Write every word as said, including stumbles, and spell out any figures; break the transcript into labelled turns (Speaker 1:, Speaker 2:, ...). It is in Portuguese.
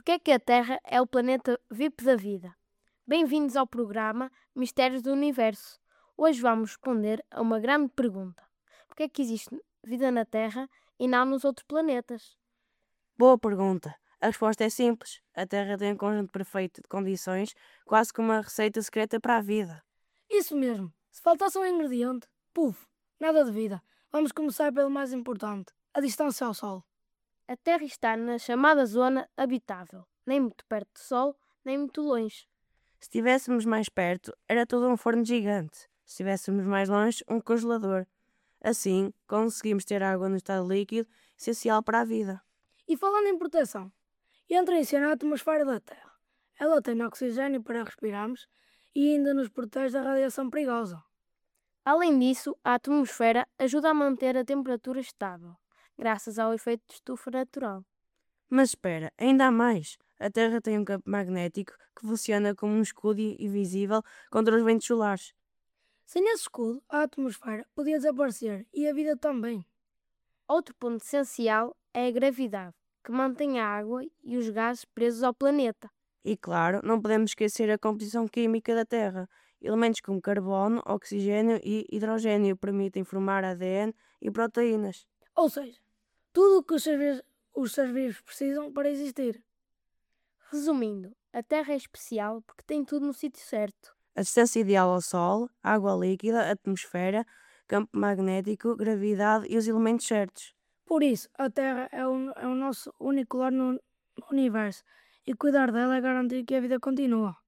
Speaker 1: Porque é que a Terra é o planeta V I P da vida? Bem-vindos ao programa Mistérios do Universo. Hoje vamos responder a uma grande pergunta. Porque é que existe vida na Terra e não nos outros planetas?
Speaker 2: Boa pergunta. A resposta é simples. A Terra tem um conjunto perfeito de condições, quase como uma receita secreta para a vida.
Speaker 3: Isso mesmo. Se faltasse um ingrediente, puf, nada de vida. Vamos começar pelo mais importante, a distância ao Sol.
Speaker 1: A Terra está na chamada zona habitável, nem muito perto do Sol, nem muito longe.
Speaker 2: Se estivéssemos mais perto, era todo um forno gigante. Se estivéssemos mais longe, um congelador. Assim, conseguimos ter água no estado líquido, essencial para a vida.
Speaker 3: E falando em proteção, entra-se na atmosfera da Terra. Ela tem oxigênio para respirarmos e ainda nos protege da radiação perigosa.
Speaker 1: Além disso, a atmosfera ajuda a manter a temperatura estável, graças ao efeito de estufa natural.
Speaker 2: Mas espera, ainda há mais. A Terra tem um campo magnético que funciona como um escudo invisível contra os ventos solares.
Speaker 3: Sem esse escudo, a atmosfera podia desaparecer e a vida também.
Speaker 1: Outro ponto essencial é a gravidade, que mantém a água e os gases presos ao planeta.
Speaker 2: E claro, não podemos esquecer a composição química da Terra. Elementos como carbono, oxigênio e hidrogênio permitem formar A D N e proteínas.
Speaker 3: Ou seja, tudo o que os seres, os seres vivos precisam para existir.
Speaker 1: Resumindo, a Terra é especial porque tem tudo no sítio certo.
Speaker 2: A distância ideal ao Sol, água líquida, atmosfera, campo magnético, gravidade e os elementos certos.
Speaker 3: Por isso, a Terra é o, é o nosso único lar no, no universo e cuidar dela é garantir que a vida continua.